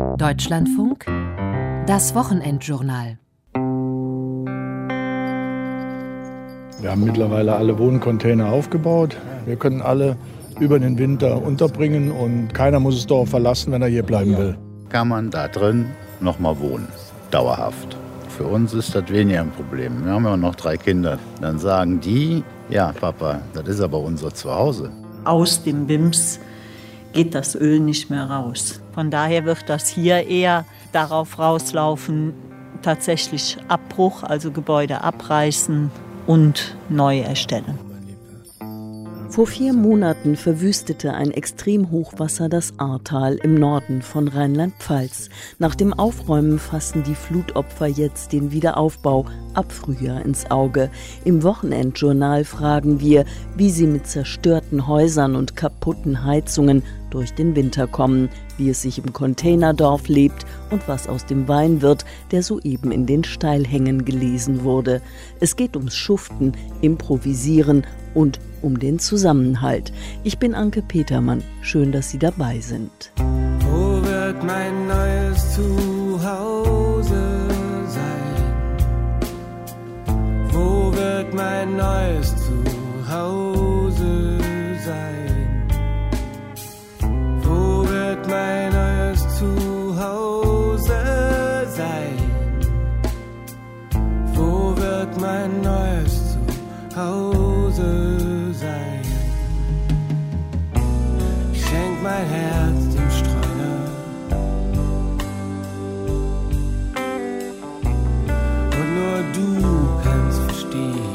Deutschlandfunk, das Wochenendjournal. Wir haben mittlerweile alle Wohncontainer aufgebaut. Wir können alle über den Winter unterbringen und keiner muss das Dorf verlassen, wenn er hier bleiben will. Kann man da drin noch mal wohnen, dauerhaft. Für uns ist das weniger ein Problem. Wir haben ja noch 3 Kinder. Dann sagen die, ja Papa, das ist aber unser Zuhause. Aus dem WIMS geht das Öl nicht mehr raus. Von daher wird das hier eher darauf rauslaufen, tatsächlich Abbruch, also Gebäude abreißen und neu erstellen. Vor 4 Monaten verwüstete ein Extremhochwasser das Ahrtal im Norden von Rheinland-Pfalz. Nach dem Aufräumen fassen die Flutopfer jetzt den Wiederaufbau ab Frühjahr ins Auge. Im Wochenendjournal fragen wir, wie sie mit zerstörten Häusern und kaputten Heizungen durch den Winter kommen, wie es sich im Containerdorf lebt und was aus dem Wein wird, der soeben in den Steilhängen gelesen wurde. Es geht ums Schuften, Improvisieren und um den Zusammenhalt. Ich bin Anke Petermann. Schön, dass Sie dabei sind. Wo wird mein neues Zuhause sein? Wo wird mein neues Zuhause sein? Wo wird mein neues Zuhause sein? Wo wird mein neues Zuhause sein? Ich schenk mein Herz dem Streuner und nur du kannst verstehen.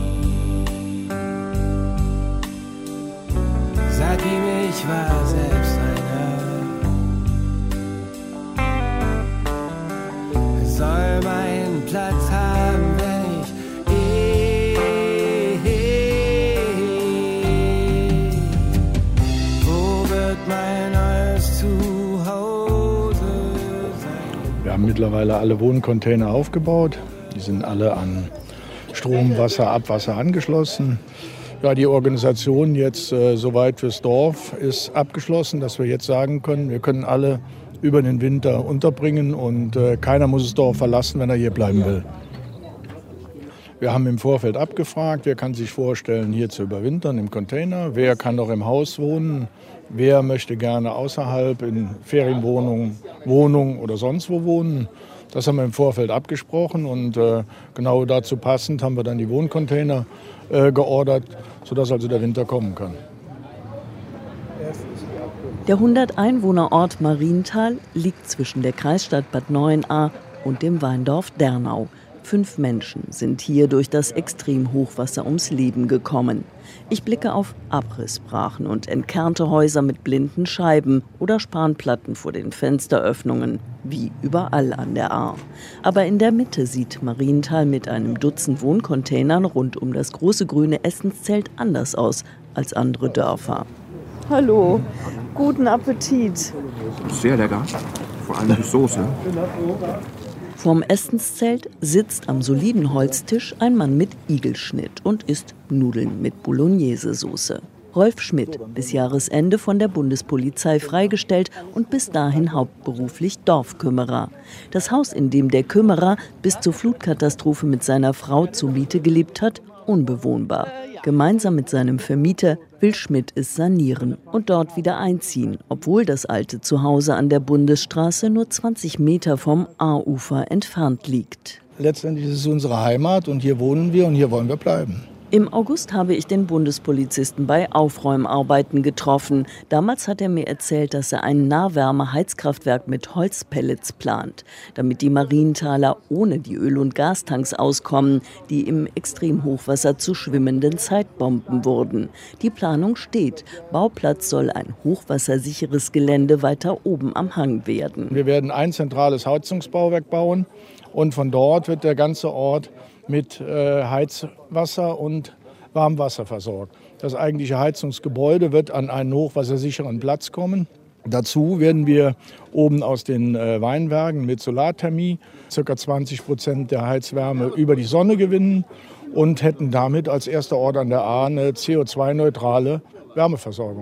Sag ihm, ich war selbst einer. Er soll meinen Platz haben, wenn ich mein neues Zuhause sein. Wir haben mittlerweile alle Wohncontainer aufgebaut. Die sind alle an Strom, Wasser, Abwasser angeschlossen. Ja, die Organisation jetzt soweit fürs Dorf ist abgeschlossen, dass wir jetzt sagen können, wir können alle über den Winter unterbringen und keiner muss das Dorf verlassen, wenn er hier bleiben will. Wir haben im Vorfeld abgefragt, wer kann sich vorstellen, hier zu überwintern im Container, wer kann noch im Haus wohnen, wer möchte gerne außerhalb in Ferienwohnungen, Wohnungen oder sonst wo wohnen. Das haben wir im Vorfeld abgesprochen und genau dazu passend haben wir dann die Wohncontainer geordert, sodass also der Winter kommen kann. Der 100-Einwohner-Ort Marienthal liegt zwischen der Kreisstadt Bad Neuenahr und dem Weindorf Dernau. 5 Menschen sind hier durch das Extremhochwasser ums Leben gekommen. Ich blicke auf Abrissbrachen und entkernte Häuser mit blinden Scheiben oder Spanplatten vor den Fensteröffnungen, wie überall an der Ahr. Aber in der Mitte sieht Marienthal mit einem Dutzend Wohncontainern rund um das große grüne Essenszelt anders aus als andere Dörfer. Hallo, guten Appetit. Sehr lecker, vor allem die Soße. Vorm Essenszelt sitzt am soliden Holztisch ein Mann mit Igelschnitt und isst Nudeln mit Bolognese-Soße. Rolf Schmidt, bis Jahresende von der Bundespolizei freigestellt und bis dahin hauptberuflich Dorfkümmerer. Das Haus, in dem der Kümmerer bis zur Flutkatastrophe mit seiner Frau zur Miete gelebt hat, unbewohnbar. Gemeinsam mit seinem Vermieter will Schmidt es sanieren und dort wieder einziehen, obwohl das alte Zuhause an der Bundesstraße nur 20 Meter vom Ahrufer entfernt liegt. Letztendlich ist es unsere Heimat und hier wohnen wir und hier wollen wir bleiben. Im August habe ich den Bundespolizisten bei Aufräumarbeiten getroffen. Damals hat er mir erzählt, dass er ein Nahwärme-Heizkraftwerk mit Holzpellets plant, damit die Marienthaler ohne die Öl- und Gastanks auskommen, die im Extremhochwasser zu schwimmenden Zeitbomben wurden. Die Planung steht. Bauplatz soll ein hochwassersicheres Gelände weiter oben am Hang werden. Wir werden ein zentrales Heizungsbauwerk bauen und von dort wird der ganze Ort mit Heizwasser und Warmwasser versorgt. Das eigentliche Heizungsgebäude wird an einen hochwassersicheren Platz kommen. Dazu werden wir oben aus den Weinbergen mit Solarthermie ca. 20% der Heizwärme über die Sonne gewinnen und hätten damit als erster Ort an der Ahr eine CO2-neutrale Wärmeversorgung.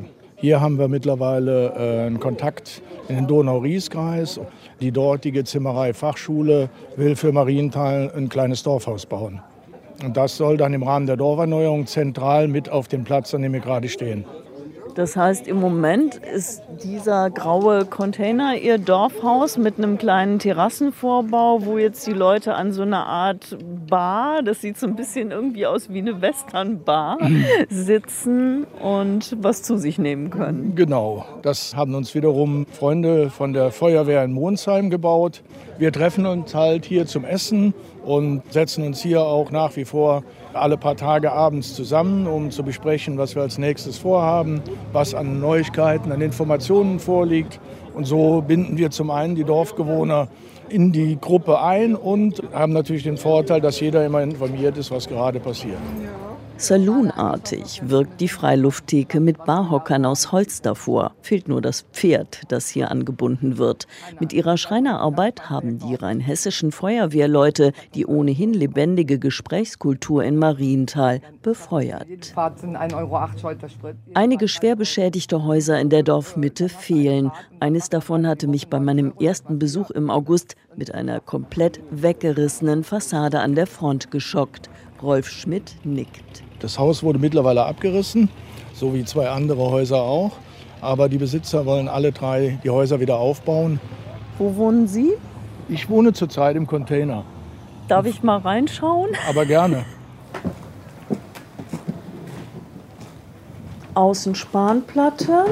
Hier haben wir mittlerweile einen Kontakt in den Donau-Ries-Kreis. Die dortige Zimmerei-Fachschule will für Marienthal ein kleines Dorfhaus bauen. Und das soll dann im Rahmen der Dorferneuerung zentral mit auf dem Platz, an dem wir gerade stehen. Das heißt, im Moment ist dieser graue Container Ihr Dorfhaus mit einem kleinen Terrassenvorbau, wo jetzt die Leute an so einer Art Bar, das sieht so ein bisschen irgendwie aus wie eine Western-Bar, sitzen und was zu sich nehmen können. Genau, das haben uns wiederum Freunde von der Feuerwehr in Monsheim gebaut. Wir treffen uns halt hier zum Essen und setzen uns hier auch nach wie vor alle paar Tage abends zusammen, um zu besprechen, was wir als nächstes vorhaben, was an Neuigkeiten, an Informationen vorliegt. Und so binden wir zum einen die Dorfbewohner in die Gruppe ein und haben natürlich den Vorteil, dass jeder immer informiert ist, was gerade passiert. Saloonartig wirkt die Freilufttheke mit Barhockern aus Holz davor. Fehlt nur das Pferd, das hier angebunden wird. Mit ihrer Schreinerarbeit haben die rheinhessischen Feuerwehrleute die ohnehin lebendige Gesprächskultur in Marienthal befeuert. Einige schwer beschädigte Häuser in der Dorfmitte fehlen. Eines davon hatte mich bei meinem ersten Besuch im August mit einer komplett weggerissenen Fassade an der Front geschockt. Rolf Schmidt nickt. Das Haus wurde mittlerweile abgerissen, so wie 2 andere Häuser auch. Aber die Besitzer wollen alle 3 die Häuser wieder aufbauen. Wo wohnen Sie? Ich wohne zurzeit im Container. Darf ich mal reinschauen? Aber gerne. Außen Spanplatte.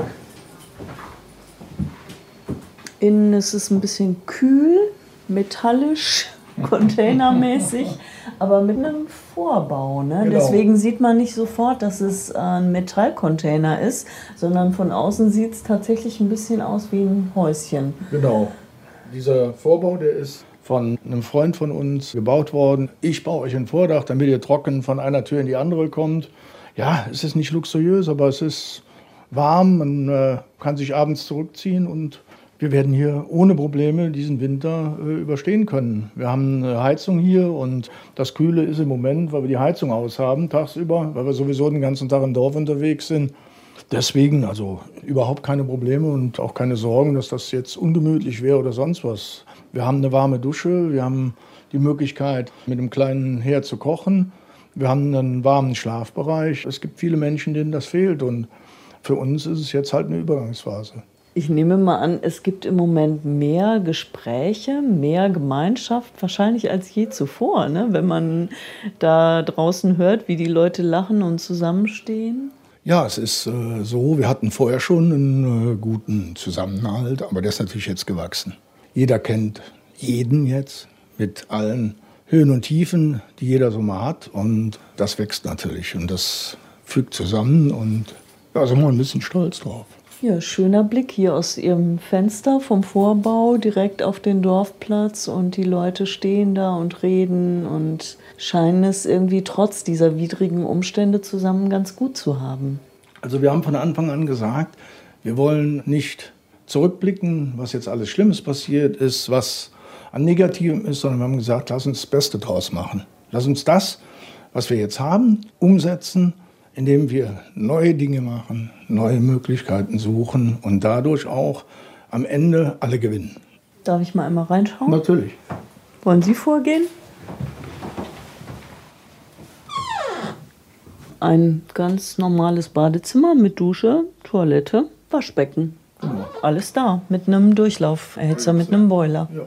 Innen ist es ein bisschen kühl, metallisch, containermäßig, aber mit einem Vorbau. Ne? Genau. Deswegen sieht man nicht sofort, dass es ein Metallcontainer ist, sondern von außen sieht es tatsächlich ein bisschen aus wie ein Häuschen. Genau. Dieser Vorbau, der ist von einem Freund von uns gebaut worden. Ich baue euch ein Vordach, damit ihr trocken von einer Tür in die andere kommt. Ja, es ist nicht luxuriös, aber es ist warm. Man kann sich abends zurückziehen und wir werden hier ohne Probleme diesen Winter überstehen können. Wir haben eine Heizung hier und das Kühle ist im Moment, weil wir die Heizung aus haben tagsüber, weil wir sowieso den ganzen Tag im Dorf unterwegs sind. Deswegen also überhaupt keine Probleme und auch keine Sorgen, dass das jetzt ungemütlich wäre oder sonst was. Wir haben eine warme Dusche, wir haben die Möglichkeit, mit einem kleinen Herd zu kochen. Wir haben einen warmen Schlafbereich. Es gibt viele Menschen, denen das fehlt und für uns ist es jetzt halt eine Übergangsphase. Ich nehme mal an, es gibt im Moment mehr Gespräche, mehr Gemeinschaft, wahrscheinlich als je zuvor, ne? Wenn man da draußen hört, wie die Leute lachen und zusammenstehen. Ja, es ist so, wir hatten vorher schon einen guten Zusammenhalt, aber der ist natürlich jetzt gewachsen. Jeder kennt jeden jetzt mit allen Höhen und Tiefen, die jeder so mal hat und das wächst natürlich und das fügt zusammen und da sind wir ein bisschen stolz drauf. Ja, schöner Blick hier aus Ihrem Fenster vom Vorbau direkt auf den Dorfplatz und die Leute stehen da und reden und scheinen es irgendwie trotz dieser widrigen Umstände zusammen ganz gut zu haben. Also wir haben von Anfang an gesagt, wir wollen nicht zurückblicken, was jetzt alles Schlimmes passiert ist, was an Negativem ist, sondern wir haben gesagt, lass uns das Beste draus machen. Lass uns das, was wir jetzt haben, umsetzen, indem wir neue Dinge machen, neue Möglichkeiten suchen und dadurch auch am Ende alle gewinnen. Darf ich mal einmal reinschauen? Natürlich. Wollen Sie vorgehen? Ein ganz normales Badezimmer mit Dusche, Toilette, Waschbecken. Alles da, mit einem Durchlauferhitzer, mit einem Boiler. Ja.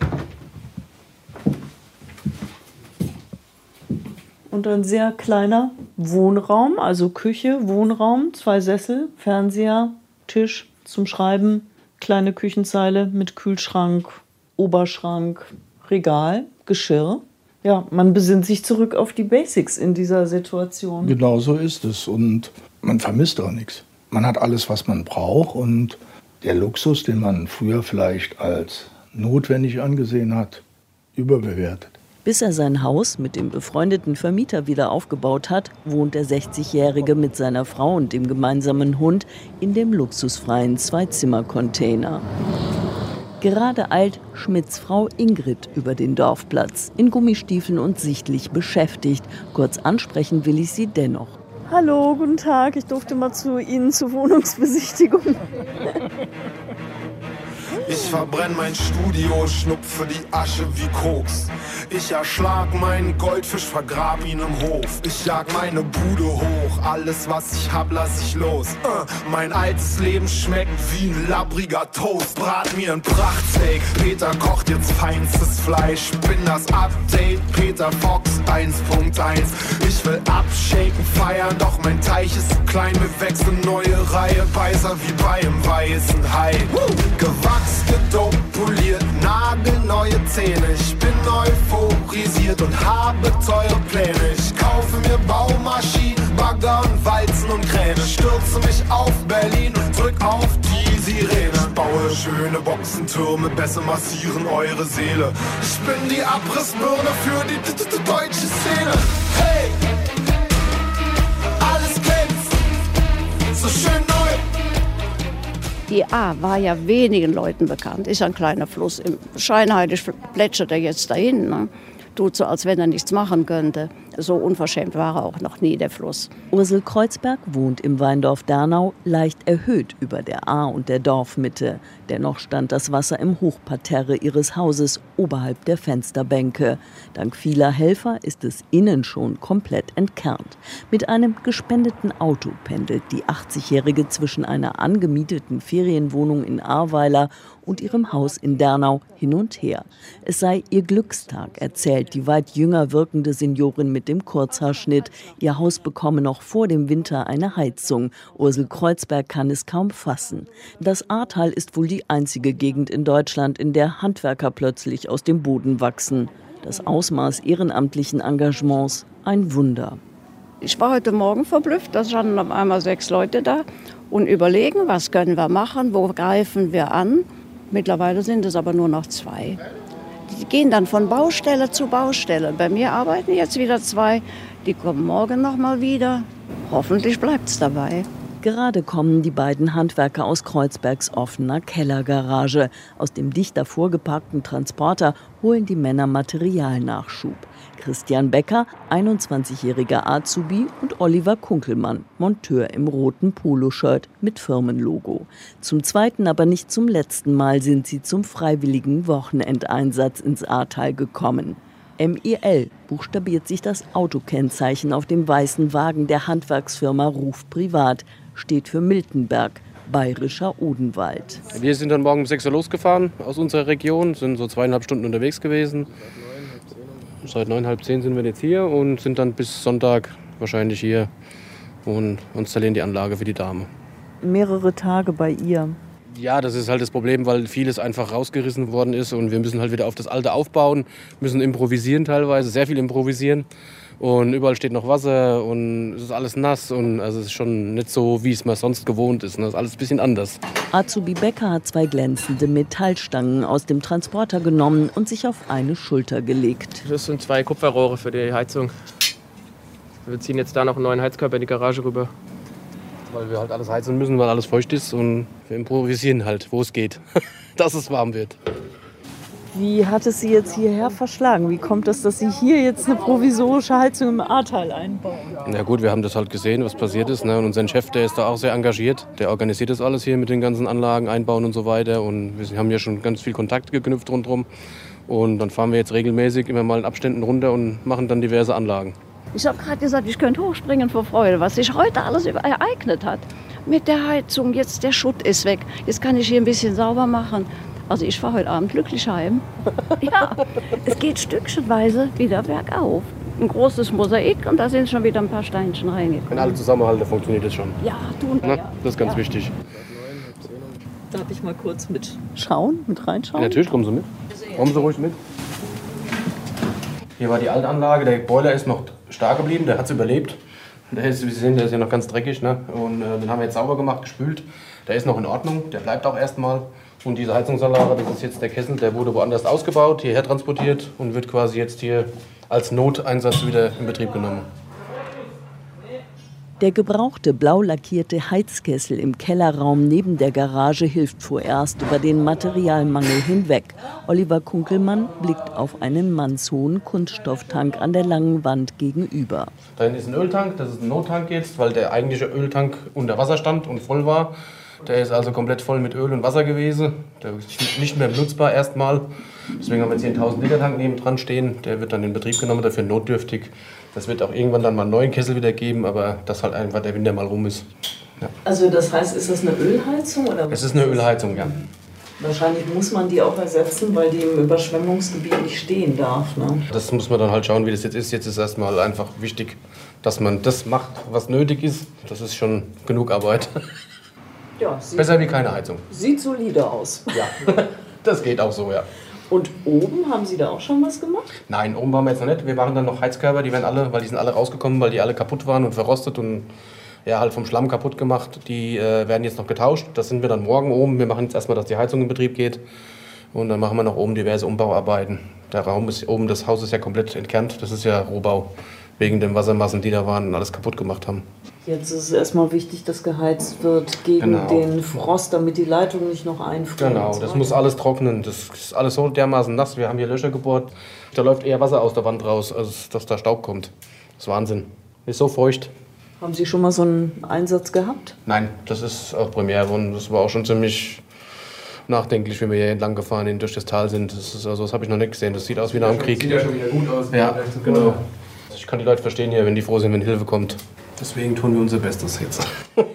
Und ein sehr kleiner Wohnraum, also Küche, Wohnraum, 2 Sessel, Fernseher, Tisch zum Schreiben, kleine Küchenzeile mit Kühlschrank, Oberschrank, Regal, Geschirr. Ja, man besinnt sich zurück auf die Basics in dieser Situation. Genau so ist es und man vermisst auch nichts. Man hat alles, was man braucht und der Luxus, den man früher vielleicht als notwendig angesehen hat, überbewertet. Bis er sein Haus mit dem befreundeten Vermieter wieder aufgebaut hat, wohnt der 60-Jährige mit seiner Frau und dem gemeinsamen Hund in dem luxusfreien 2-Zimmer-Container. Gerade eilt Schmidts Frau Ingrid über den Dorfplatz, in Gummistiefeln und sichtlich beschäftigt. Kurz ansprechen will ich sie dennoch. Hallo, guten Tag. Ich durfte mal zu Ihnen zur Wohnungsbesichtigung. Ich verbrenn mein Studio, schnupfe die Asche wie Koks. Ich erschlag meinen Goldfisch, vergrab ihn im Hof. Ich jag meine Bude hoch, alles was ich hab, lass ich los. Mein altes Leben schmeckt wie ein labbriger Toast. Brat mir ein Prachtsteak, Peter kocht jetzt feinstes Fleisch. Bin das Update, Peter Fox 1.1. Ich will abshaken, feiern, doch mein Teich ist zu klein. Wir wechseln neue Reihe, Beißer wie bei einem weißen Hai. Gewachs, gedopt, poliert, nagelneue Zähne. Ich bin euphorisiert und habe teure Pläne. Ich kaufe mir Baumaschinen, Bagger und Walzen und Kräne. Stürze mich auf Berlin und drück auf die Sirene. Baue schöne Boxentürme, besser massieren eure Seele. Ich bin die Abrissbirne für die deutsche Szene. Hey! Alles glänzt, so schön neu. Die A war ja wenigen Leuten bekannt, ist ein kleiner Fluss. Scheinheilig plätschert er jetzt dahin. Ne? Tut so, als wenn er nichts machen könnte. So unverschämt war er auch noch nie, der Fluss. Ursel Kreuzberg wohnt im Weindorf Dernau, leicht erhöht über der Ahr und der Dorfmitte. Dennoch stand das Wasser im Hochparterre ihres Hauses oberhalb der Fensterbänke. Dank vieler Helfer ist es innen schon komplett entkernt. Mit einem gespendeten Auto pendelt die 80-Jährige zwischen einer angemieteten Ferienwohnung in Ahrweiler und ihrem Haus in Dernau hin und her. Es sei ihr Glückstag, erzählt die weit jünger wirkende Seniorin mit dem Kurzhaarschnitt. Ihr Haus bekomme noch vor dem Winter eine Heizung. Ursel Kreuzberg kann es kaum fassen. Das Ahrtal ist wohl die einzige Gegend in Deutschland, in der Handwerker plötzlich aus dem Boden wachsen. Das Ausmaß ehrenamtlichen Engagements ein Wunder. Ich war heute Morgen verblüfft, da standen auf einmal 6 Leute da und überlegen, was können wir machen, wo greifen wir an. Mittlerweile sind es aber nur noch 2. Die gehen dann von Baustelle zu Baustelle. Bei mir arbeiten jetzt wieder 2. Die kommen morgen noch mal wieder. Hoffentlich bleibt es dabei. Gerade kommen die beiden Handwerker aus Kreuzbergs offener Kellergarage. Aus dem dicht davor geparkten Transporter holen die Männer Materialnachschub. Christian Becker, 21-jähriger Azubi, und Oliver Kunkelmann, Monteur im roten Poloshirt mit Firmenlogo. Zum zweiten, aber nicht zum letzten Mal sind sie zum freiwilligen Wochenendeinsatz ins Ahrtal gekommen. MIL buchstabiert sich das Autokennzeichen auf dem weißen Wagen der Handwerksfirma Ruf Privat, steht für Miltenberg, bayerischer Odenwald. Wir sind dann morgen um 6 Uhr losgefahren aus unserer Region, sind so 2,5 Stunden unterwegs gewesen. Seit 9, halb 10 sind wir jetzt hier und sind dann bis Sonntag wahrscheinlich hier und installieren die Anlage für die Dame. Mehrere Tage bei ihr. Ja, das ist halt das Problem, weil vieles einfach rausgerissen worden ist und wir müssen halt wieder auf das Alte aufbauen, müssen improvisieren teilweise, sehr viel improvisieren. Und überall steht noch Wasser und es ist alles nass und also es ist schon nicht so, wie es man sonst gewohnt ist. Das ist alles ein bisschen anders. Azubi Becker hat 2 glänzende Metallstangen aus dem Transporter genommen und sich auf eine Schulter gelegt. Das sind 2 Kupferrohre für die Heizung. Wir ziehen jetzt da noch einen neuen Heizkörper in die Garage rüber. Weil wir halt alles heizen müssen, weil alles feucht ist und wir improvisieren halt, wo es geht, dass es warm wird. Wie hat es Sie jetzt hierher verschlagen? Wie kommt es, dass Sie hier jetzt eine provisorische Heizung im Ahrtal einbauen? Na gut, wir haben das halt gesehen, was passiert ist. Ne? Und unser Chef, der ist da auch sehr engagiert. Der organisiert das alles hier mit den ganzen Anlagen, Einbauen und so weiter. Und wir haben ja schon ganz viel Kontakt geknüpft rundherum. Und dann fahren wir jetzt regelmäßig immer mal in Abständen runter und machen dann diverse Anlagen. Ich habe gerade gesagt, ich könnte hochspringen vor Freude, was sich heute alles ereignet hat. Mit der Heizung, jetzt der Schutt ist weg. Jetzt kann ich hier ein bisschen sauber machen. Also ich fahre heute Abend glücklich heim. Ja, es geht stückchenweise wieder bergauf. Ein großes Mosaik und da sind schon wieder ein paar Steinchen reingekommen. Wenn alle zusammenhalten, funktioniert das schon. Ja, tun wir. Ja. Das ist ganz wichtig. Darf ich mal kurz mitschauen, mit reinschauen? Ja, natürlich, kommen Sie mit. Kommen Sie ruhig mit. Hier war die alte Anlage, der Boiler ist noch stark geblieben, der hat es überlebt. Der ist, wie Sie sehen, der ist ja noch ganz dreckig. Ne? Und den haben wir jetzt sauber gemacht, gespült. Der ist noch in Ordnung, der bleibt auch erstmal. Und diese Heizungsanlage, das ist jetzt der Kessel, der wurde woanders ausgebaut, hierher transportiert und wird quasi jetzt hier als Noteinsatz wieder in Betrieb genommen. Der gebrauchte blau lackierte Heizkessel im Kellerraum neben der Garage hilft vorerst über den Materialmangel hinweg. Oliver Kunkelmann blickt auf einen mannshohen Kunststofftank an der langen Wand gegenüber. Da hinten ist ein Öltank, das ist ein Nottank jetzt, weil der eigentliche Öltank unter Wasser stand und voll war. Der ist also komplett voll mit Öl und Wasser gewesen. Der ist nicht mehr benutzbar erstmal. Deswegen haben wir jetzt hier einen 1000-Liter-Tank neben dran stehen. Der wird dann in Betrieb genommen, dafür notdürftig. Das wird auch irgendwann dann mal einen neuen Kessel wieder geben, aber dass halt einfach der Winter mal rum ist. Ja. Also das heißt, ist das eine Ölheizung? Oder es ist eine Ölheizung, ja. Wahrscheinlich muss man die auch ersetzen, weil die im Überschwemmungsgebiet nicht stehen darf. Ne? Das muss man dann halt schauen, wie das jetzt ist. Jetzt ist erstmal einfach wichtig, dass man das macht, was nötig ist. Das ist schon genug Arbeit. Ja, besser wie keine Heizung. Sieht solide aus. Ja, das geht auch so, ja. Und oben, haben Sie da auch schon was gemacht? Nein, oben waren wir jetzt noch nicht. Wir machen dann noch Heizkörper, die werden alle, weil die sind alle rausgekommen, weil die alle kaputt waren und verrostet und ja, halt vom Schlamm kaputt gemacht. Die werden jetzt noch getauscht. Das sind wir dann morgen oben. Wir machen jetzt erstmal, dass die Heizung in Betrieb geht. Und dann machen wir noch oben diverse Umbauarbeiten. Der Raum ist oben, das Haus ist ja komplett entkernt. Das ist ja Rohbau. Wegen den Wassermassen, die da waren und alles kaputt gemacht haben. Jetzt ist es erstmal wichtig, dass geheizt wird gegen den Frost, damit die Leitung nicht noch einfriert. Genau, das muss alles trocknen. Das ist alles so dermaßen nass. Wir haben hier Löcher gebohrt. Da läuft eher Wasser aus der Wand raus, als dass da Staub kommt. Das ist Wahnsinn. Ist so feucht. Haben Sie schon mal so einen Einsatz gehabt? Nein, das ist auch Premiere und das war auch schon ziemlich nachdenklich, wenn wir hier entlang gefahren sind, durch das Tal sind. Das habe ich noch nicht gesehen. Das sieht aus wie nach dem Krieg. Sieht ja schon wieder gut aus. Ja, genau. Ich kann die Leute verstehen hier, wenn die froh sind, wenn Hilfe kommt. Deswegen tun wir unser Bestes jetzt.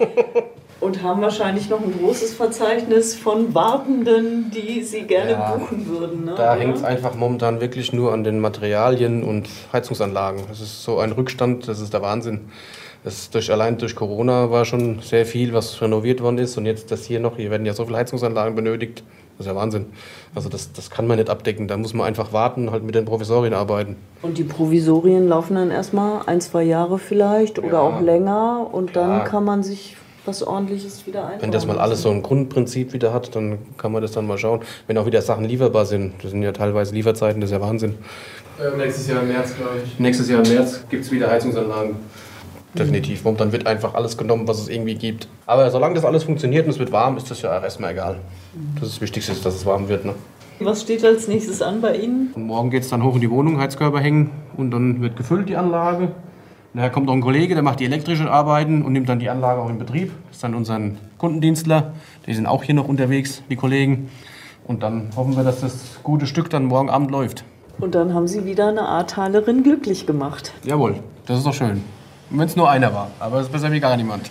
Und haben wahrscheinlich noch ein großes Verzeichnis von Wartenden, die Sie gerne buchen würden. Ne? Da hängt es einfach momentan wirklich nur an den Materialien und Heizungsanlagen. Das ist so ein Rückstand, das ist der Wahnsinn. Allein durch Corona war schon sehr viel, was renoviert worden ist. Und jetzt das hier noch, hier werden ja so viele Heizungsanlagen benötigt. Das ist ja Wahnsinn. Also das kann man nicht abdecken. Da muss man einfach warten, halt mit den Provisorien arbeiten. Und die Provisorien laufen dann erstmal 1-2 Jahre vielleicht oder auch länger. Und dann kann man sich was Ordentliches wieder einbauen. Wenn das mal alles so ein Grundprinzip wieder hat, dann kann man das dann mal schauen. Wenn auch wieder Sachen lieferbar sind. Das sind ja teilweise Lieferzeiten, das ist ja Wahnsinn. Nächstes Jahr im März, glaube ich. Nächstes Jahr im März gibt es wieder Heizungsanlagen. Definitiv. Momentan wird einfach alles genommen, was es irgendwie gibt. Aber solange das alles funktioniert und es wird warm, ist das ja erstmal egal. Das Wichtigste ist, dass es warm wird. Ne? Was steht als nächstes an bei Ihnen? Und morgen geht es dann hoch in die Wohnung, Heizkörper hängen und dann wird gefüllt die Anlage. Daher kommt noch ein Kollege, der macht die elektrischen Arbeiten und nimmt dann die Anlage auch in Betrieb. Das ist dann unser Kundendienstler. Die sind auch hier noch unterwegs, die Kollegen. Und dann hoffen wir, dass das gute Stück dann morgen Abend läuft. Und dann haben Sie wieder eine Ahrtalerin glücklich gemacht. Jawohl, das ist doch schön. Wenn es nur einer war, aber es ist besser wie gar niemand.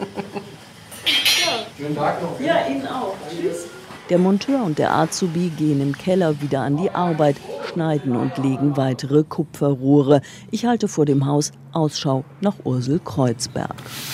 Schönen Tag noch. Ja, Ihnen auch. Tschüss. Der Monteur und der Azubi gehen im Keller wieder an die Arbeit, schneiden und legen weitere Kupferrohre. Ich halte vor dem Haus Ausschau nach Ursel Kreuzberg.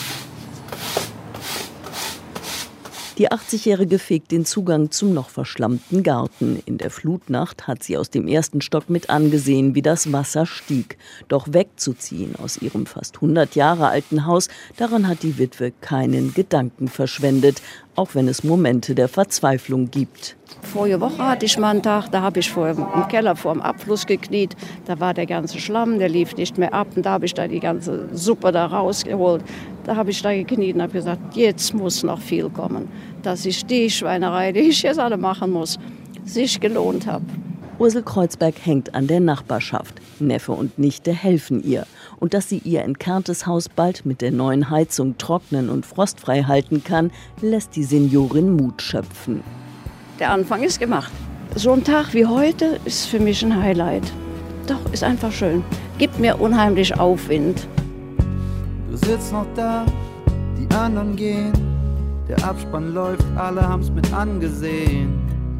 Die 80-Jährige fegt den Zugang zum noch verschlammten Garten. In der Flutnacht hat sie aus dem ersten Stock mit angesehen, wie das Wasser stieg. Doch wegzuziehen aus ihrem fast 100 Jahre alten Haus, daran hat die Witwe keinen Gedanken verschwendet, auch wenn es Momente der Verzweiflung gibt. Vorige Woche hatte ich mal einen Tag, da habe ich im Keller vor dem Abfluss gekniet. Da war der ganze Schlamm, der lief nicht mehr ab. Und da habe ich da die ganze Suppe da rausgeholt. Da habe ich da gekniet und habe gesagt, jetzt muss noch viel kommen. Dass ich die Schweinerei, die ich jetzt alle machen muss, sich gelohnt habe. Ursel Kreuzberg hängt an der Nachbarschaft. Neffe und Nichte helfen ihr. Und dass sie ihr entkerntes Haus bald mit der neuen Heizung trocknen und frostfrei halten kann, lässt die Seniorin Mut schöpfen. Der Anfang ist gemacht. So ein Tag wie heute ist für mich ein Highlight. Doch, ist einfach schön. Gibt mir unheimlich Aufwind. Du sitzt noch da, die anderen gehen. Der Abspann läuft, alle haben's mit angesehen.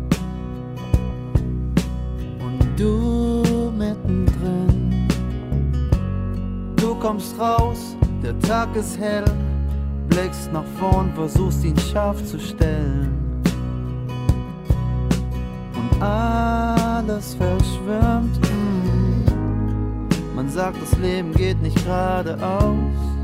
Und du mittendrin. Du kommst raus, der Tag ist hell. Blickst nach vorn, versuchst ihn scharf zu stellen. Alles verschwimmt. Man sagt, das Leben geht nicht geradeaus.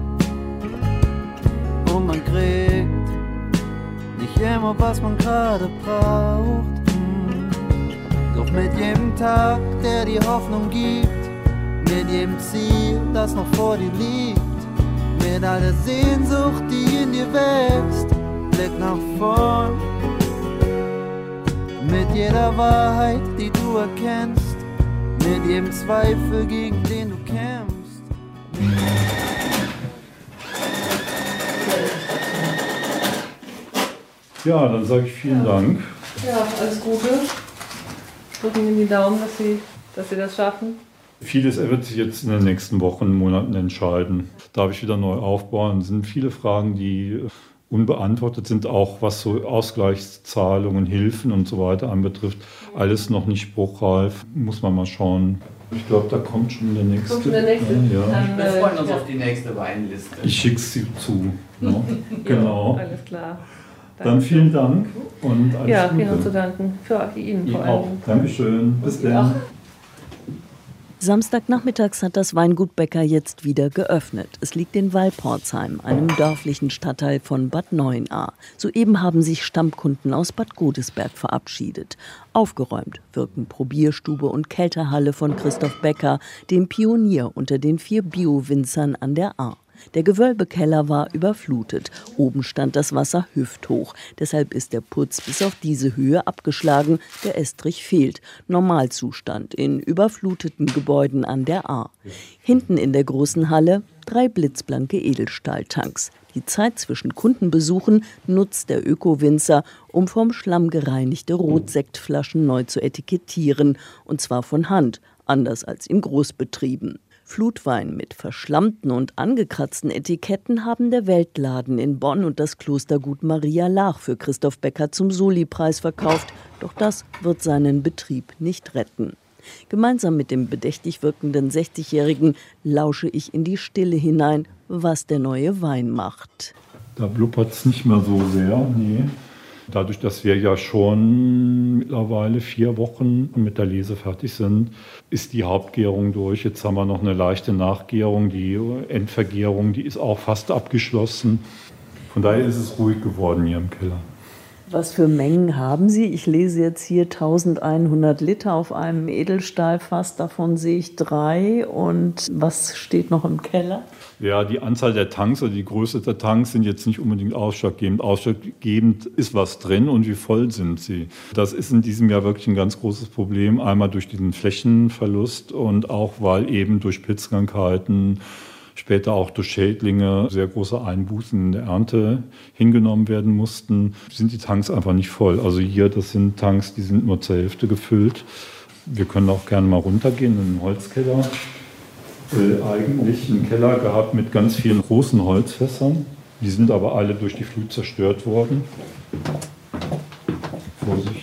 Und man kriegt nicht immer, was man gerade braucht. Doch mit jedem Tag, der die Hoffnung gibt, mit jedem Ziel, das noch vor dir liegt, Mit all der Sehnsucht, die in dir wächst, Blick nach vorn. Mit jeder Wahrheit, die du erkennst, mit jedem Zweifel, gegen den du kämpfst. Ja, dann sage ich vielen Dank. Ja, alles Gute. Drücken Ihnen die Daumen, dass Sie das schaffen. Vieles wird sich jetzt in den nächsten Wochen, Monaten entscheiden. Darf ich wieder neu aufbauen? Es sind viele Fragen, die unbeantwortet sind, auch was so Ausgleichszahlungen, Hilfen und so weiter anbetrifft. Alles noch nicht spruchreif, muss man mal schauen. Ich glaube, da kommt schon der nächste. Kommt schon der nächste? Ja. Wir freuen uns auf die nächste Weinliste. Ich schicke sie zu. Ne? Genau. Ja, alles klar. Dann vielen Dank und alles ja, Gute. wir haben zu danken. Für Ihnen vor allem. Dankeschön. Bis dann. Samstagnachmittags hat das Weingut Becker jetzt wieder geöffnet. Es liegt in Walporzheim, einem dörflichen Stadtteil von Bad Neuenahr. Soeben haben sich Stammkunden aus Bad Godesberg verabschiedet. Aufgeräumt wirken Probierstube und Kälterhalle von Christoph Becker, dem Pionier unter den 4 Bio-Winzern an der Ahr. Der Gewölbekeller war überflutet. Oben stand das Wasser hüfthoch. Deshalb ist der Putz bis auf diese Höhe abgeschlagen. Der Estrich fehlt. Normalzustand in überfluteten Gebäuden an der Ahr. Hinten in der großen Halle 3 blitzblanke Edelstahltanks. Die Zeit zwischen Kundenbesuchen nutzt der Öko-Winzer, um vom Schlamm gereinigte Rotsektflaschen neu zu etikettieren. Und zwar von Hand, anders als in Großbetrieben. Flutwein mit verschlammten und angekratzten Etiketten haben der Weltladen in Bonn und das Klostergut Maria Laach für Christoph Becker zum Soli-Preis verkauft. Doch das wird seinen Betrieb nicht retten. Gemeinsam mit dem bedächtig wirkenden 60-Jährigen lausche ich in die Stille hinein, was der neue Wein macht. Da blubbert es nicht mehr so sehr, nee. Dadurch, dass wir ja schon mittlerweile 4 Wochen mit der Lese fertig sind, ist die Hauptgärung durch. Jetzt haben wir noch eine leichte Nachgärung, die Endvergärung, die ist auch fast abgeschlossen. Von daher ist es ruhig geworden hier im Keller. Was für Mengen haben Sie? Ich lese jetzt hier 1100 Liter auf einem Edelstahlfass, davon sehe ich 3. Und was steht noch im Keller? Ja, die Anzahl der Tanks oder die Größe der Tanks sind jetzt nicht unbedingt ausschlaggebend. Ausschlaggebend ist, was drin und wie voll sind sie. Das ist in diesem Jahr wirklich ein ganz großes Problem. Einmal durch diesen Flächenverlust und auch, weil eben durch Pilzkrankheiten, später auch durch Schädlinge sehr große Einbußen in der Ernte hingenommen werden mussten, sind die Tanks einfach nicht voll. Also hier, das sind Tanks, die sind nur zur Hälfte gefüllt. Wir können auch gerne mal runtergehen in den Holzkeller. Eigentlich einen Keller gehabt mit ganz vielen großen Holzfässern. Die sind aber alle durch die Flut zerstört worden. Vorsicht.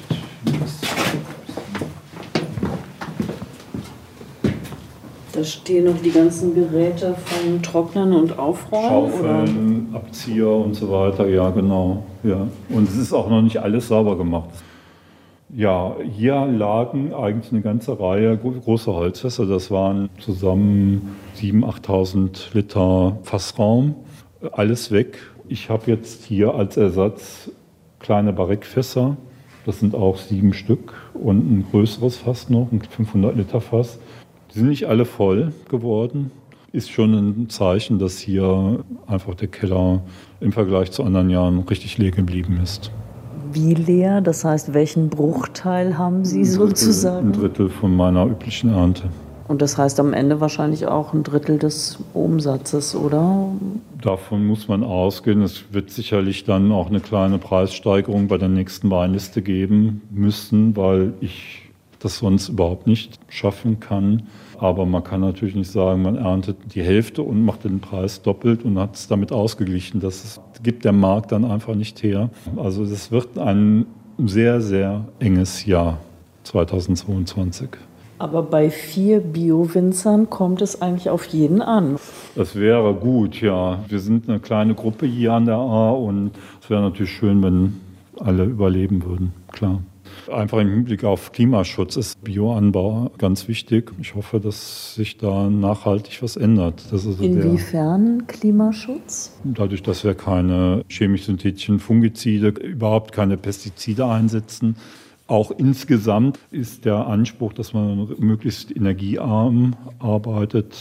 Da stehen noch die ganzen Geräte vom Trocknen und Aufräumen? Schaufeln, oder? Abzieher und so weiter, ja genau. Ja. Und es ist auch noch nicht alles sauber gemacht. Ja, hier lagen eigentlich eine ganze Reihe großer Holzfässer. Das waren zusammen 7.000, 8.000 Liter Fassraum. Alles weg. Ich habe jetzt hier als Ersatz kleine Barrikfässer. Das sind auch 7 Stück und ein größeres Fass noch, ein 500 Liter Fass. Die sind nicht alle voll geworden. Ist schon ein Zeichen, dass hier einfach der Keller im Vergleich zu anderen Jahren richtig leer geblieben ist. Wie leer? Das heißt, welchen Bruchteil haben Sie sozusagen? Ein Drittel von meiner üblichen Ernte. Und das heißt am Ende wahrscheinlich auch ein Drittel des Umsatzes, oder? Davon muss man ausgehen. Es wird sicherlich dann auch eine kleine Preissteigerung bei der nächsten Weinliste geben müssen, weil ich das sonst überhaupt nicht schaffen kann. Aber man kann natürlich nicht sagen, man erntet die Hälfte und macht den Preis doppelt und hat es damit ausgeglichen. Das gibt der Markt dann einfach nicht her. Also das wird ein sehr, sehr enges Jahr 2022. Aber bei 4 Bio-Winzern kommt es eigentlich auf jeden an. Das wäre gut, ja. Wir sind eine kleine Gruppe hier an der Ahr und es wäre natürlich schön, wenn alle überleben würden, klar. Einfach im Hinblick auf Klimaschutz ist Bioanbau ganz wichtig. Ich hoffe, dass sich da nachhaltig was ändert. Das ist Inwiefern Klimaschutz? Dadurch, dass wir keine chemisch-synthetischen Fungizide, überhaupt keine Pestizide einsetzen. Auch insgesamt ist der Anspruch, dass man möglichst energiearm arbeitet,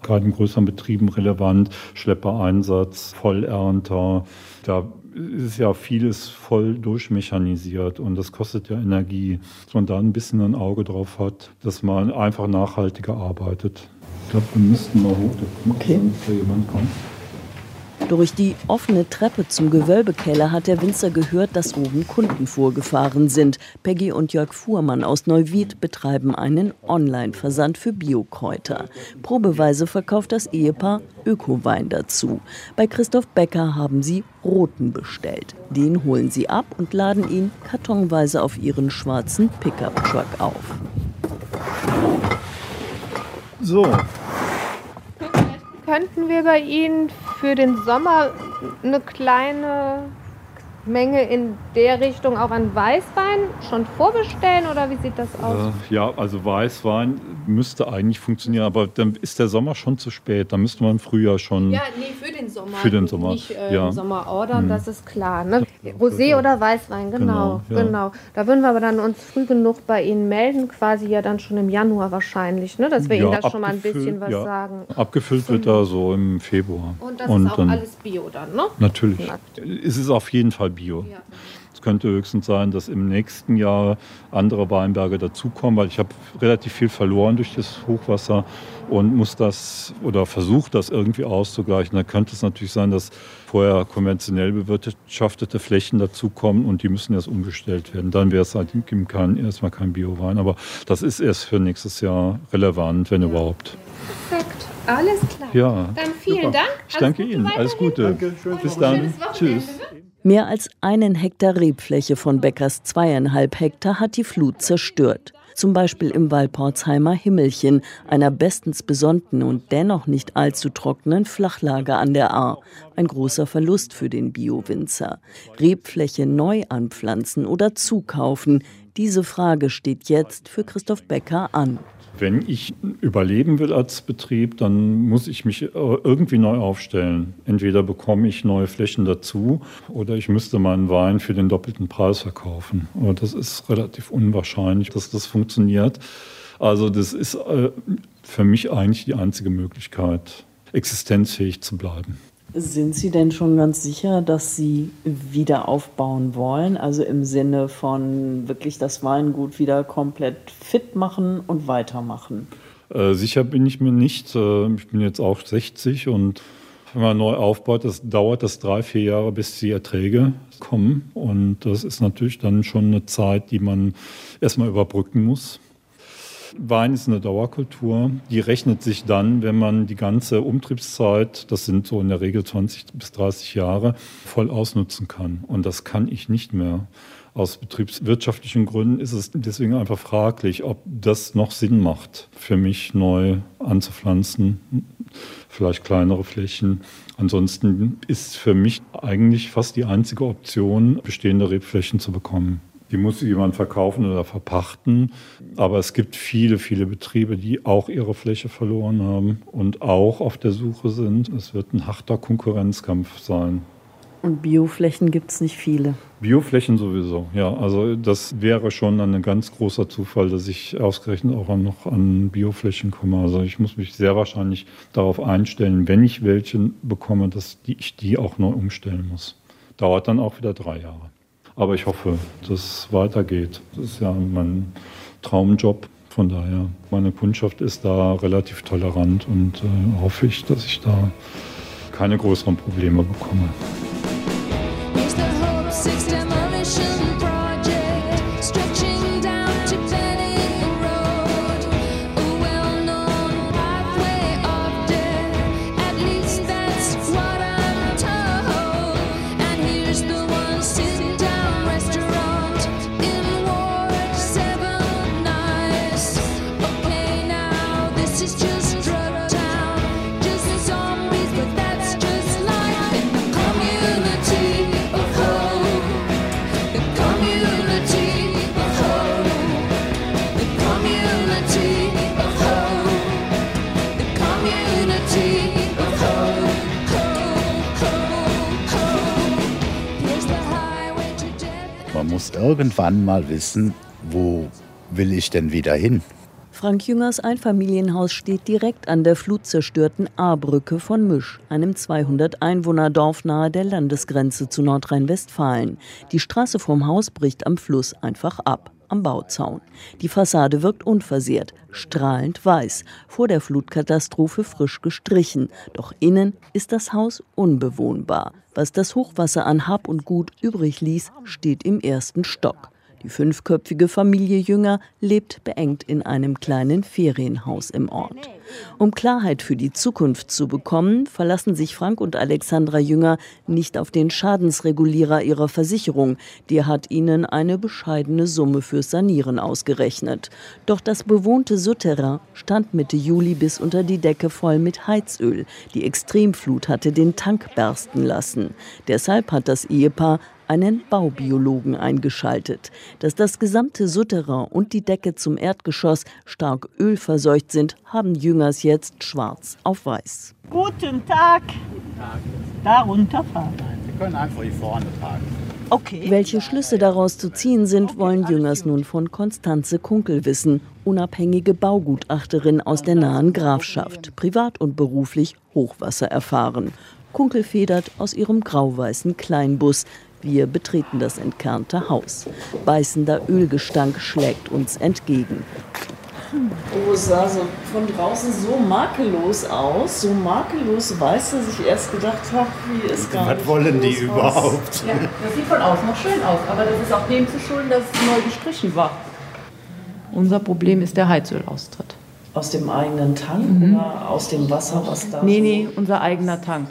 gerade in größeren Betrieben relevant. Schleppereinsatz, Vollernter, da ist ja vieles voll durchmechanisiert und das kostet ja Energie. Dass man da ein bisschen ein Auge drauf hat, dass man einfach nachhaltiger arbeitet. Ich glaube, wir müssten mal hoch, okay. Dass da jemand kommt. Durch die offene Treppe zum Gewölbekeller hat der Winzer gehört, dass oben Kunden vorgefahren sind. Peggy und Jörg Fuhrmann aus Neuwied betreiben einen Online-Versand für Biokräuter. Probeweise verkauft das Ehepaar Ökowein dazu. Bei Christoph Becker haben sie Roten bestellt. Den holen sie ab und laden ihn kartonweise auf ihren schwarzen Pickup-Truck auf. So. Könnten wir bei Ihnen für den Sommer eine kleine Menge in der Richtung auch an Weißwein schon vorbestellen oder wie sieht das aus? Ja, also Weißwein müsste eigentlich funktionieren, aber dann ist der Sommer schon zu spät. Da müsste man im Frühjahr schon... Ja, nee, für den Sommer. Für den Sommer, nicht ja. Im Sommer ordern, das ist klar. Ne? Rosé oder Weißwein, genau. Da würden wir aber dann uns früh genug bei Ihnen melden, quasi ja dann schon im Januar wahrscheinlich, ne? Dass wir Ihnen da schon mal ein bisschen was sagen. Abgefüllt wird da so im Februar. Und das ist auch dann alles Bio dann, ne? Natürlich. Es ist auf jeden Fall Bio. Ja. Es könnte höchstens sein, dass im nächsten Jahr andere Weinberge dazukommen, weil ich habe relativ viel verloren durch das Hochwasser und muss das oder versuche das irgendwie auszugleichen. Da könnte es natürlich sein, dass vorher konventionell bewirtschaftete Flächen dazukommen und die müssen erst umgestellt werden. Dann wäre es halt erstmal kein Biowein, aber das ist erst für nächstes Jahr relevant, wenn überhaupt. Perfekt, alles klar. Ja. Dann vielen Dank. Ich danke Ihnen. Alles Gute. Danke. Bis dann. Tschüss. Mehr als 1 Hektar Rebfläche von Beckers 2,5 Hektar hat die Flut zerstört. Zum Beispiel im Walporzheimer Himmelchen, einer bestens besonnten und dennoch nicht allzu trockenen Flachlage an der Ahr. Ein großer Verlust für den Bio-Winzer. Rebfläche neu anpflanzen oder zukaufen? Diese Frage steht jetzt für Christoph Becker an. Wenn ich überleben will als Betrieb, dann muss ich mich irgendwie neu aufstellen. Entweder bekomme ich neue Flächen dazu oder ich müsste meinen Wein für den doppelten Preis verkaufen. Aber das ist relativ unwahrscheinlich, dass das funktioniert. Also das ist für mich eigentlich die einzige Möglichkeit, existenzfähig zu bleiben. Sind Sie denn schon ganz sicher, dass Sie wieder aufbauen wollen? Also im Sinne von wirklich das Weingut wieder komplett fit machen und weitermachen? Sicher bin ich mir nicht. Ich bin jetzt auch 60 und wenn man neu aufbaut, dauert das 3-4 Jahre, bis die Erträge kommen. Und das ist natürlich dann schon eine Zeit, die man erstmal überbrücken muss. Wein ist eine Dauerkultur, die rechnet sich dann, wenn man die ganze Umtriebszeit, das sind so in der Regel 20 bis 30 Jahre, voll ausnutzen kann. Und das kann ich nicht mehr. Aus betriebswirtschaftlichen Gründen ist es deswegen einfach fraglich, ob das noch Sinn macht, für mich neu anzupflanzen, vielleicht kleinere Flächen. Ansonsten ist für mich eigentlich fast die einzige Option, bestehende Rebflächen zu bekommen. Die muss jemand verkaufen oder verpachten. Aber es gibt viele, viele Betriebe, die auch ihre Fläche verloren haben und auch auf der Suche sind. Es wird ein harter Konkurrenzkampf sein. Und Bioflächen gibt es nicht viele? Bioflächen sowieso, ja. Also das wäre schon ein ganz großer Zufall, dass ich ausgerechnet auch noch an Bioflächen komme. Also ich muss mich sehr wahrscheinlich darauf einstellen, wenn ich welche bekomme, dass ich die auch neu umstellen muss. Dauert dann auch wieder 3 Jahre. Aber ich hoffe, dass es weitergeht. Das ist ja mein Traumjob. Von daher, meine Kundschaft ist da relativ tolerant und hoffe ich, dass ich da keine größeren Probleme bekomme. Man muss irgendwann mal wissen, wo will ich denn wieder hin? Frank Jüngers Einfamilienhaus steht direkt an der flutzerstörten A-Brücke von Misch, einem 200-Einwohner-Dorf nahe der Landesgrenze zu Nordrhein-Westfalen. Die Straße vorm Haus bricht am Fluss einfach ab, am Bauzaun. Die Fassade wirkt unversehrt, strahlend weiß, vor der Flutkatastrophe frisch gestrichen. Doch innen ist das Haus unbewohnbar. Was das Hochwasser an Hab und Gut übrig ließ, steht im ersten Stock. Die 5-köpfige Familie Jünger lebt beengt in einem kleinen Ferienhaus im Ort. Um Klarheit für die Zukunft zu bekommen, verlassen sich Frank und Alexandra Jünger nicht auf den Schadensregulierer ihrer Versicherung. Der hat ihnen eine bescheidene Summe fürs Sanieren ausgerechnet. Doch das bewohnte Souterrain stand Mitte Juli bis unter die Decke voll mit Heizöl. Die Extremflut hatte den Tank bersten lassen. Deshalb hat das Ehepaar einen Baubiologen eingeschaltet. Dass das gesamte Souterrain und die Decke zum Erdgeschoss stark ölverseucht sind, haben Jüngers jetzt schwarz auf weiß. Guten Tag. Da runterfahren. Wir können einfach hier vorne parken. Okay. Welche Schlüsse daraus zu ziehen sind, wollen Jüngers nun von Konstanze Kunkel wissen, unabhängige Baugutachterin aus der nahen Grafschaft, privat und beruflich Hochwasser erfahren. Kunkel federt aus ihrem grau-weißen Kleinbus. Wir betreten das entkernte Haus. Beißender Ölgestank schlägt uns entgegen. Oh, es sah so von draußen so makellos aus, so makellos weiß, dass ich erst gedacht habe, wie es gar nicht. Was wollen die überhaupt? Ja, das sieht von außen noch schön aus, aber das ist auch dem zu schulden, dass es neu gestrichen war. Unser Problem ist der Heizölaustritt. Aus dem eigenen Tank oder aus dem Wasser, was da Nee, unser eigener Tank.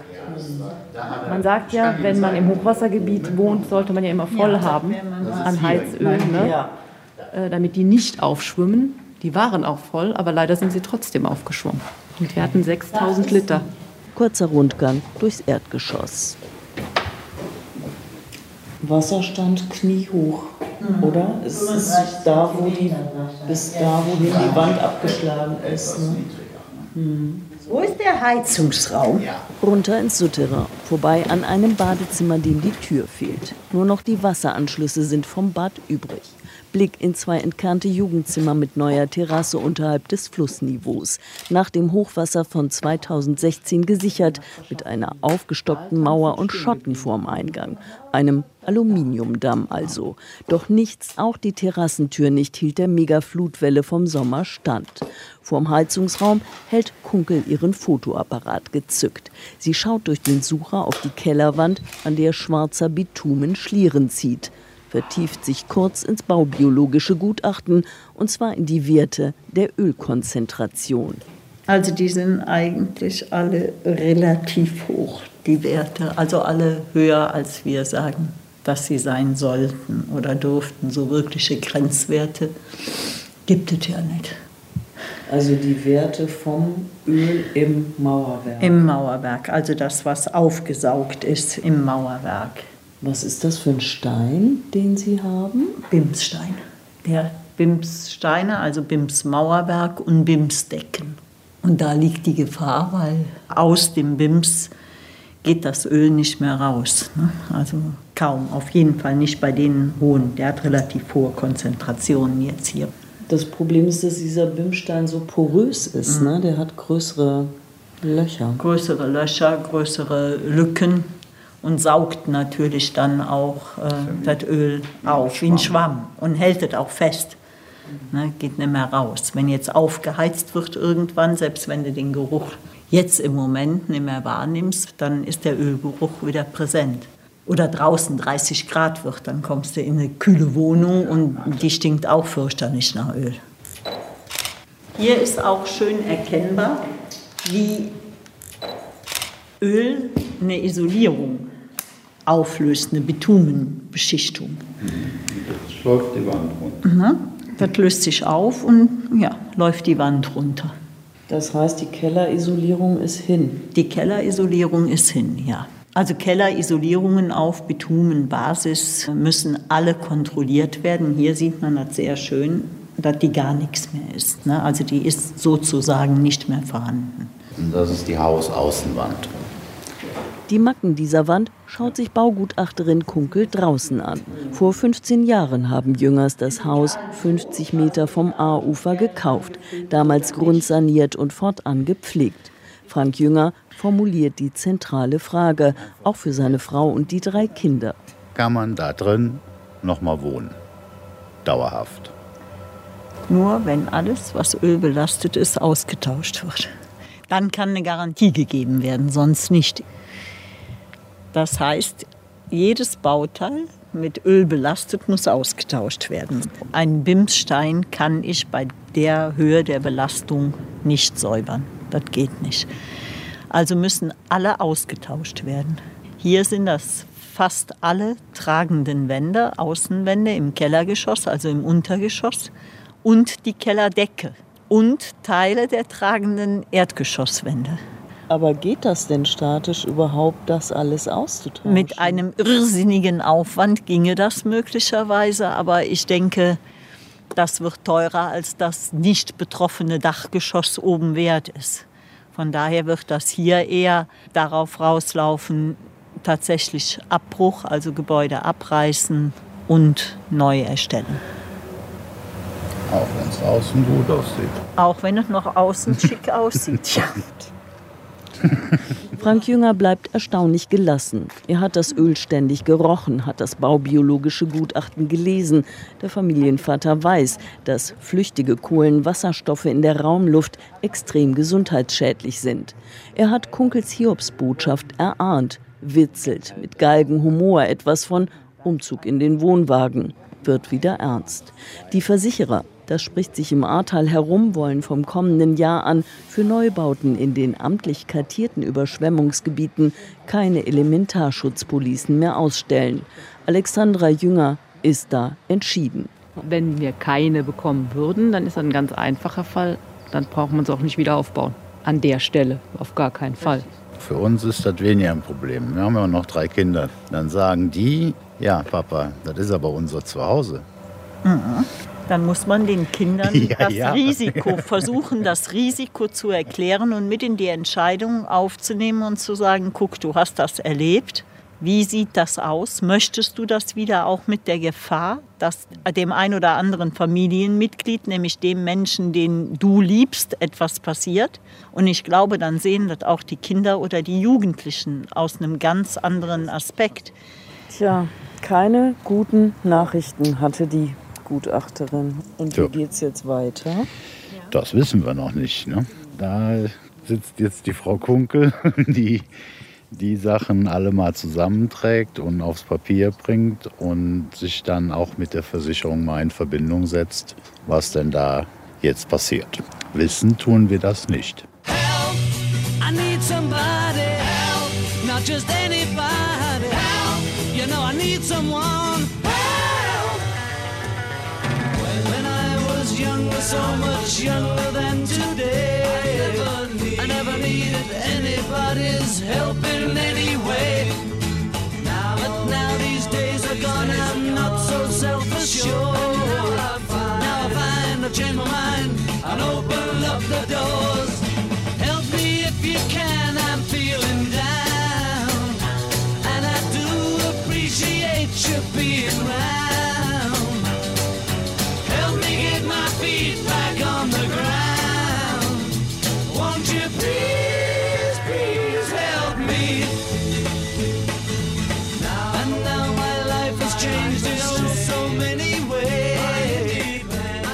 Man sagt ja, wenn man im Hochwassergebiet wohnt, sollte man ja immer voll haben an Heizöl, ne? Damit die nicht aufschwimmen. Die waren auch voll, aber leider sind sie trotzdem aufgeschwommen. Und wir hatten 6000 Liter. Kurzer Rundgang durchs Erdgeschoss. Wasserstand kniehoch, oder? Es ist da, wo bis da, wohin die Wand abgeschlagen ist. Ne? Wo ist der Heizungsraum? Runter ins Souterrain, vorbei an einem Badezimmer, dem die Tür fehlt. Nur noch die Wasseranschlüsse sind vom Bad übrig. Blick in 2 entkernte Jugendzimmer mit neuer Terrasse unterhalb des Flussniveaus. Nach dem Hochwasser von 2016 gesichert, mit einer aufgestockten Mauer und Schotten vorm Eingang. Einem Aluminiumdamm also. Doch nichts, auch die Terrassentür nicht, hielt der Megaflutwelle vom Sommer stand. Vorm Heizungsraum hält Kunkel ihren Fotoapparat gezückt. Sie schaut durch den Sucher auf die Kellerwand, an der schwarzer Bitumen Schlieren zieht. Vertieft sich kurz ins baubiologische Gutachten, und zwar in die Werte der Ölkonzentration. Also die sind eigentlich alle relativ hoch, die Werte. Also alle höher, als wir sagen, dass sie sein sollten oder durften. So wirkliche Grenzwerte gibt es ja nicht. Also die Werte vom Öl im Mauerwerk? Im Mauerwerk, also das, was aufgesaugt ist im Mauerwerk. Was ist das für ein Stein, den Sie haben? Bimsstein. Der Bimssteine, also Bims-Mauerwerk und Bimsdecken. Und da liegt die Gefahr, weil aus dem Bims geht das Öl nicht mehr raus. Ne? Also kaum, auf jeden Fall nicht bei den hohen. Der hat relativ hohe Konzentrationen jetzt hier. Das Problem ist, dass dieser Bimsstein so porös ist. Ne? Der hat größere Löcher. Größere Löcher, größere Lücken. Und saugt natürlich dann auch das Öl auf wie ein Schwamm und hält es auch fest. Ne, geht nicht mehr raus. Wenn jetzt aufgeheizt wird irgendwann, selbst wenn du den Geruch jetzt im Moment nicht mehr wahrnimmst, dann ist der Ölgeruch wieder präsent. Oder draußen 30 Grad wird, dann kommst du in eine kühle Wohnung und die stinkt auch fürchterlich nach Öl. Hier ist auch schön erkennbar, wie Öl eine Isolierung auflöst, eine Bitumenbeschichtung. Das läuft die Wand runter. Mhm. Das löst sich auf und ja, läuft die Wand runter. Das heißt, die Kellerisolierung ist hin? Die Kellerisolierung ist hin, ja. Also Kellerisolierungen auf Bitumenbasis müssen alle kontrolliert werden. Hier sieht man das sehr schön, dass die gar nichts mehr ist. Ne? Also die ist sozusagen nicht mehr vorhanden. Und das ist die Hausaußenwand. Die Macken dieser Wand schaut sich Baugutachterin Kunkel draußen an. Vor 15 Jahren haben Jüngers das Haus 50 Meter vom Aarufer gekauft, damals grundsaniert und fortan gepflegt. Frank Jünger formuliert die zentrale Frage, auch für seine Frau und die 3 Kinder. Kann man da drin noch mal wohnen? Dauerhaft. Nur wenn alles, was ölbelastet ist, ausgetauscht wird. Dann kann eine Garantie gegeben werden, sonst nicht. Das heißt, jedes Bauteil mit Öl belastet muss ausgetauscht werden. Einen Bimsstein kann ich bei der Höhe der Belastung nicht säubern. Das geht nicht. Also müssen alle ausgetauscht werden. Hier sind das fast alle tragenden Wände, Außenwände im Kellergeschoss, also im Untergeschoss, und die Kellerdecke und Teile der tragenden Erdgeschosswände. Aber geht das denn statisch überhaupt, das alles auszutauschen? Mit einem irrsinnigen Aufwand ginge das möglicherweise, aber ich denke, das wird teurer, als das nicht betroffene Dachgeschoss oben wert ist. Von daher wird das hier eher darauf rauslaufen, tatsächlich Abbruch, also Gebäude abreißen und neu erstellen. Auch wenn es außen gut aussieht. Auch wenn es noch außen schick aussieht, ja. Frank Jünger bleibt erstaunlich gelassen. Er hat das Öl ständig gerochen, hat das baubiologische Gutachten gelesen. Der Familienvater weiß, dass flüchtige Kohlenwasserstoffe in der Raumluft extrem gesundheitsschädlich sind. Er hat Kunkels Hiobsbotschaft erahnt, witzelt mit Galgenhumor etwas von Umzug in den Wohnwagen, wird wieder ernst. Die Versicherer, das spricht sich im Ahrtal herum, wollen vom kommenden Jahr an für Neubauten in den amtlich kartierten Überschwemmungsgebieten keine Elementarschutzpolicen mehr ausstellen. Alexandra Jünger ist da entschieden. Wenn wir keine bekommen würden, dann ist das ein ganz einfacher Fall. Dann braucht man es auch nicht wieder aufbauen. An der Stelle, auf gar keinen Fall. Für uns ist das weniger ein Problem. Wir haben ja noch 3 Kinder. Dann sagen die, ja Papa, das ist aber unser Zuhause. Mhm. Dann muss man den Kindern Risiko versuchen, das Risiko zu erklären und mit in die Entscheidung aufzunehmen und zu sagen, guck, du hast das erlebt. Wie sieht das aus? Möchtest du das wieder auch mit der Gefahr, dass dem ein oder anderen Familienmitglied, nämlich dem Menschen, den du liebst, etwas passiert? Und ich glaube, dann sehen das auch die Kinder oder die Jugendlichen aus einem ganz anderen Aspekt. Tja, keine guten Nachrichten hatte die Gutachterin. Und wie geht's jetzt weiter? Das wissen wir noch nicht. Ne? Da sitzt jetzt die Frau Kunkel, die Sachen alle mal zusammenträgt und aufs Papier bringt und sich dann auch mit der Versicherung mal in Verbindung setzt, was denn da jetzt passiert. Wissen tun wir das nicht. Help, I need somebody. Help, not just anybody. Help, you know I need someone. Help. When I was younger, so much younger than today. I never needed anybody's help in any way. But now these days are gone, I'm not so self-assured. Now I find I've changed my mind and open up the doors. Help me if you can, I'm feeling down. And I do appreciate you being round. Help me get my feet back on the ground. Won't you please, please help me? And now my life has changed in so many ways.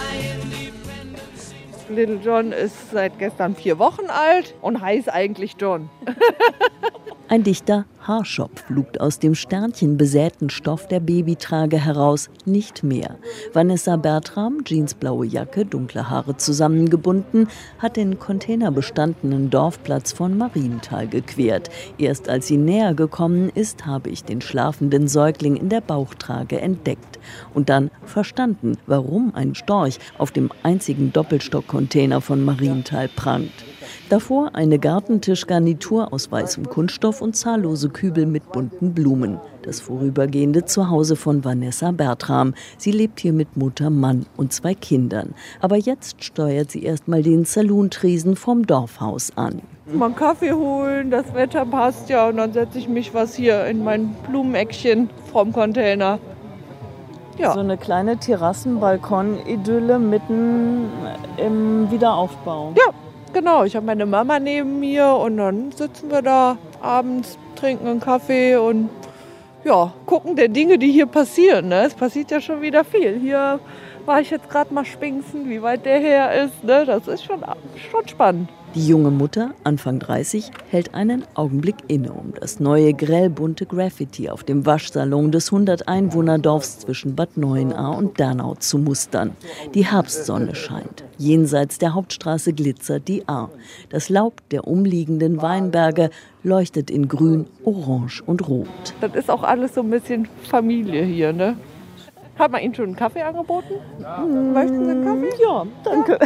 Little John ist seit gestern 4 Wochen alt und heißt eigentlich John. Ein dichter Haarschopf lugt aus dem sternchenbesäten Stoff der Babytrage heraus, nicht mehr. Vanessa Bertram, jeansblaue Jacke, dunkle Haare zusammengebunden, hat den containerbestandenen Dorfplatz von Marienthal gequert. Erst als sie näher gekommen ist, habe ich den schlafenden Säugling in der Bauchtrage entdeckt. Und dann verstanden, warum ein Storch auf dem einzigen Doppelstockcontainer von Marienthal prangt. Davor eine Gartentischgarnitur aus weißem Kunststoff und zahllose Kübel mit bunten Blumen. Das vorübergehende Zuhause von Vanessa Bertram. Sie lebt hier mit Mutter, Mann und 2 Kindern. Aber jetzt steuert sie erstmal den Saloon-Tresen vom Dorfhaus an. Mal einen Kaffee holen, das Wetter passt ja und dann setze ich mich was hier in mein Blumeneckchen vom Container. Ja. So eine kleine Terrassen-Balkon-Idylle mitten im Wiederaufbau. Ja, genau. Ich habe meine Mama neben mir und dann sitzen wir da abends, trinken einen Kaffee und ja, gucken der Dinge, die hier passieren. Ne? Es passiert ja schon wieder viel. Hier war ich jetzt gerade mal spinksen, wie weit der her ist. Ne? Das ist schon spannend. Die junge Mutter, Anfang 30, hält einen Augenblick inne, um das neue grellbunte Graffiti auf dem Waschsalon des 100-Einwohner-Dorfs zwischen Bad Neuenahr und Dernau zu mustern. Die Herbstsonne scheint. Jenseits der Hauptstraße glitzert die Ahr. Das Laub der umliegenden Weinberge leuchtet in Grün, Orange und Rot. Das ist auch alles so ein bisschen Familie hier, ne? Hat man Ihnen schon einen Kaffee angeboten? Möchten Sie einen Kaffee? Ja, danke.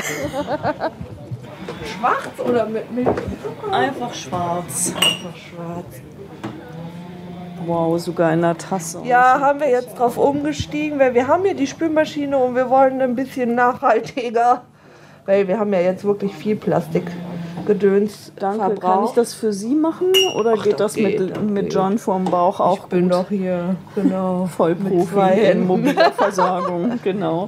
Schwarz oder mit Milch? Einfach schwarz. Einfach schwarz. Wow, sogar in einer Tasse. Ja, haben wir jetzt drauf umgestiegen, weil wir haben hier die Spülmaschine und wir wollen ein bisschen nachhaltiger. Weil wir haben ja jetzt wirklich viel Plastikgedöns verbraucht. Kann ich das für Sie machen oder geht das mit John vorm Bauch auch gut? Ich bin doch hier, genau. Vollprofi in mobiler Versorgung, genau.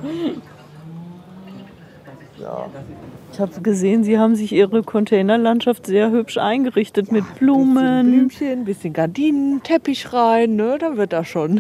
Ja. Ich habe gesehen, Sie haben sich Ihre Containerlandschaft sehr hübsch eingerichtet mit Blumen. Ein bisschen Blümchen, ein bisschen Gardinen, Teppich rein, ne? Dann wird das schon.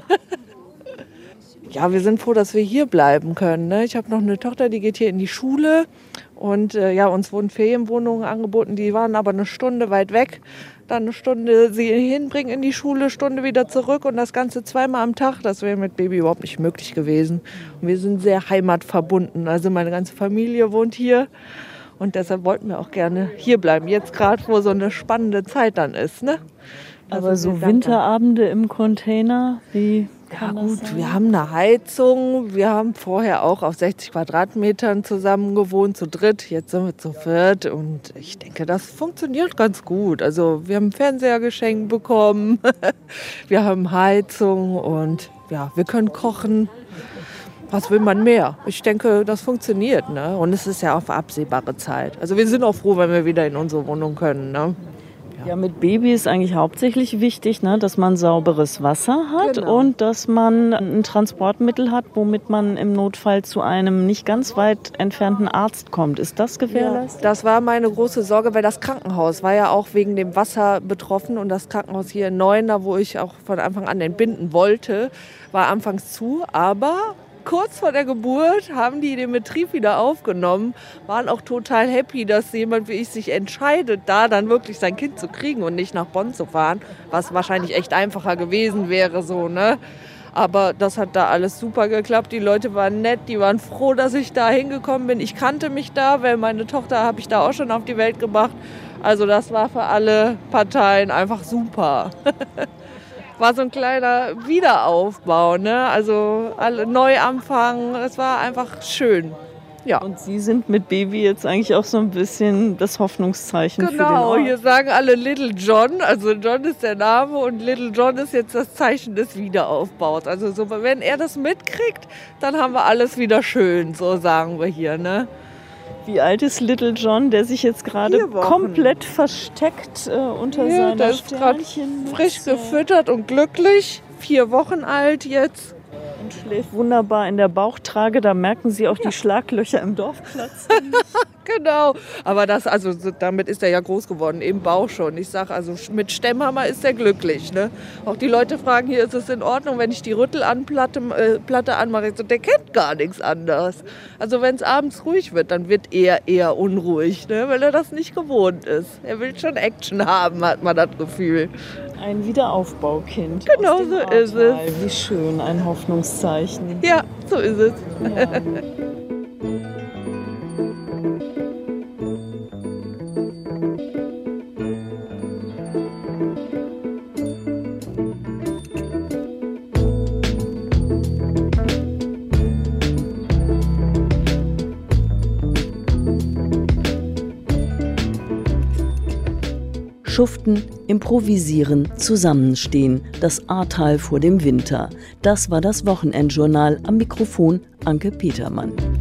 Ja, wir sind froh, dass wir hier bleiben können. Ne? Ich habe noch eine Tochter, die geht hier in die Schule. Und ja, uns wurden Ferienwohnungen angeboten, die waren aber eine Stunde weit weg. Dann eine Stunde sie hinbringen in die Schule, Stunde wieder zurück und das Ganze 2-mal am Tag. Das wäre mit Baby überhaupt nicht möglich gewesen. Und wir sind sehr heimatverbunden. Also meine ganze Familie wohnt hier und deshalb wollten wir auch gerne hier bleiben. Jetzt gerade, wo so eine spannende Zeit dann ist. Ne? Aber so Winterabende im Container, wie kann das sein? Wir haben eine Heizung. Wir haben vorher auch auf 60 Quadratmetern zusammen gewohnt, zu dritt. Jetzt sind wir zu viert und ich denke, das funktioniert ganz gut. Also wir haben einen Fernseher geschenkt bekommen, wir haben Heizung und ja, wir können kochen. Was will man mehr? Ich denke, das funktioniert. Ne? Und es ist ja auf absehbare Zeit. Also wir sind auch froh, wenn wir wieder in unsere Wohnung können. Ne? Ja, mit Baby ist eigentlich hauptsächlich wichtig, ne, dass man sauberes Wasser hat und dass man ein Transportmittel hat, womit man im Notfall zu einem nicht ganz weit entfernten Arzt kommt. Ist das gewährleistet? Ja, das war meine große Sorge, weil das Krankenhaus war ja auch wegen dem Wasser betroffen und das Krankenhaus hier in Neuenahr, wo ich auch von Anfang an entbinden wollte, war anfangs zu, aber kurz vor der Geburt haben die den Betrieb wieder aufgenommen, waren auch total happy, dass jemand wie ich sich entscheidet, da dann wirklich sein Kind zu kriegen und nicht nach Bonn zu fahren, was wahrscheinlich echt einfacher gewesen wäre, so, ne? Aber das hat da alles super geklappt. Die Leute waren nett, die waren froh, dass ich da hingekommen bin. Ich kannte mich da, weil meine Tochter habe ich da auch schon auf die Welt gebracht. Also das war für alle Parteien einfach super. War so ein kleiner Wiederaufbau, ne? Also alle Neuanfang, es war einfach schön. Ja. Und Sie sind mit Baby jetzt eigentlich auch so ein bisschen das Hoffnungszeichen für den Ort. Genau, hier sagen alle Little John, also John ist der Name und Little John ist jetzt das Zeichen des Wiederaufbaus. Also so, wenn er das mitkriegt, dann haben wir alles wieder schön, so sagen wir hier, ne? Wie alt ist Little John, der sich jetzt gerade komplett versteckt unter seiner Sternchen? Frisch gefüttert und glücklich, 4 Wochen alt jetzt. Und schläft wunderbar in der Bauchtrage, da merken Sie auch die Schlaglöcher im Dorfplatz. Genau, aber das, also damit ist er ja groß geworden, im Bauch schon. Ich sage, also mit Stemmhammer ist er glücklich. Ne? Auch die Leute fragen, hier ist es in Ordnung, wenn ich die Rüttelplatte anmache. Ich so, der kennt gar nichts anderes. Also wenn es abends ruhig wird, dann wird er eher unruhig, ne? Weil er das nicht gewohnt ist. Er will schon Action haben, hat man das Gefühl. Ein Wiederaufbaukind. Genau so ist es. Wie schön, ein Hoffnungszeichen. Ja, so ist es. Ja. Schuften, improvisieren, zusammenstehen. Das Ahrtal vor dem Winter. Das war das Wochenendjournal. Am Mikrofon Anke Petermann.